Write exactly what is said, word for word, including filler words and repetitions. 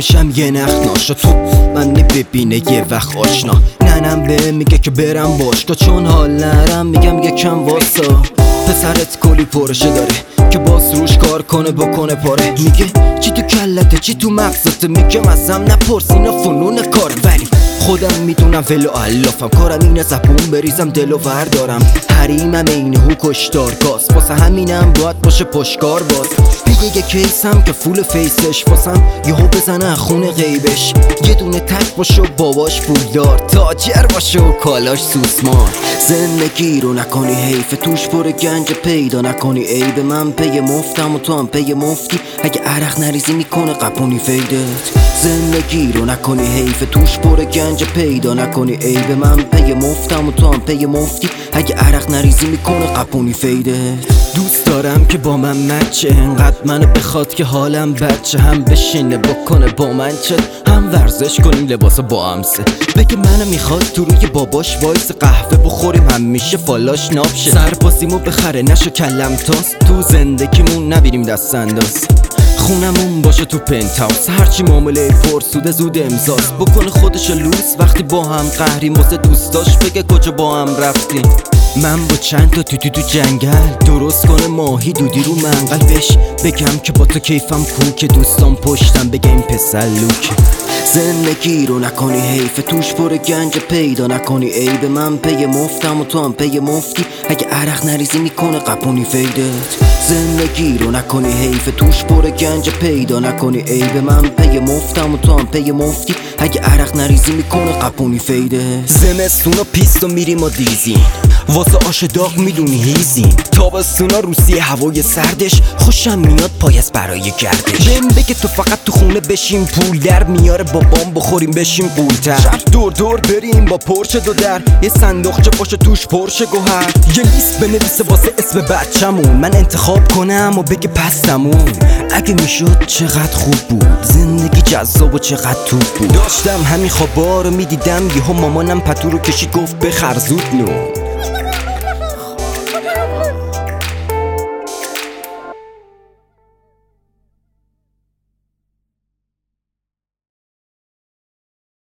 میشم یه نخ ناشا تو من ببینه یه وقت آشنا. ننم به میگه که برم باشگاه چون حال نرم میگم یکم واسا. پسرت کلی پرشه داره که باز روش کار کنه بکنه پاره. میگه چی تو کلته چی تو مغزته، میگم ازم نپرس اینا فنون کار. ولی خودم میدونم ولو علافم، کارم اینه زبون بریزم دلو وردارم. حریمم اینه هو کشتار گاز، واسه همینم باید باشه پشکار باز. میگه یه کیسم که فول فیسش واسم یهو بزنه خونه غیبش. یه دونه تک باشه و باباش پولدار، تاجر باشه و کالاش سوسمار. زندگی رو نکنی حیف توش پر گنج پیدا نکنی عیب. من پی مفتم و تو هم پی مفتی، اگه عرق نریزی میکنه قپونی فیدت. زندگی رو نکنی حیف توش پر گنج پیدا نکنی عیب. من پی مفتم و تو هم پی مفتی، اگه عرق نریزی میکنه قپونی فیدت. دوست دارم که با من مچه، انقدر منو بخواد که حالم بچه. هم بشینه بکنه با من چه، هم ورزش کنیم لباسا با همسه. بگه منو میخواد تو روی باباش وایس قهوه بخوریم همیشه فالاش نابشه. سربازیمو بخره نشو کلم تاست، تو زندگیمون نبیریم دست انداز. خونمون باشه تو پنت هاوس، هرچی معامله پرسوده زود امضاست. بکنه خودش لوس وقتی با هم قهریم، واسه دوستاش بگه کجا با هم رفتیم. من با چند تا توتی تو جنگل درست کنه ماهی دودی رو منقل. بش بگم که با تو کیفم کو که دوستان پشتم بگه این پسر لوک. زندگی رو نکنی حیف توش پر گنج پیدا نکنی عیب. من پی مفتم و تو هم پی مفتی، اگه عرق نریزی میکنه قپونی فیدت. زندگی رو نکنی حیف توش پر گنج پیدا نکنی عیب. من پی مفتم و تو هم پی مفتی، اگه عرق نریزی میکنه قپونی فیدت. زمستونا پیستو میریم و دیزیم واسه آش داغ میدونی هیزیم. تابستونا روسی هوای سردش خوشم میاد پایست برای گردش. بهم بگه تو فقط تو خونه بشیم پول در میاره، بابام بخوریم بشیم قولتر. شهر دور دور بریم با پرچه دو در، یه صندوقچه باشه توش پرشه گوهر. یه لیست بنویسه واسه اسم بچمون، من انتخاب کنم و بگه پستمون. اگه میشد چقدر خوب بود زندگی جذاب و چقدر توپ بود. داشتم همین خوابا رو میدیدم، یهو مامانم پتو رو کشید گفت بخر زود نو.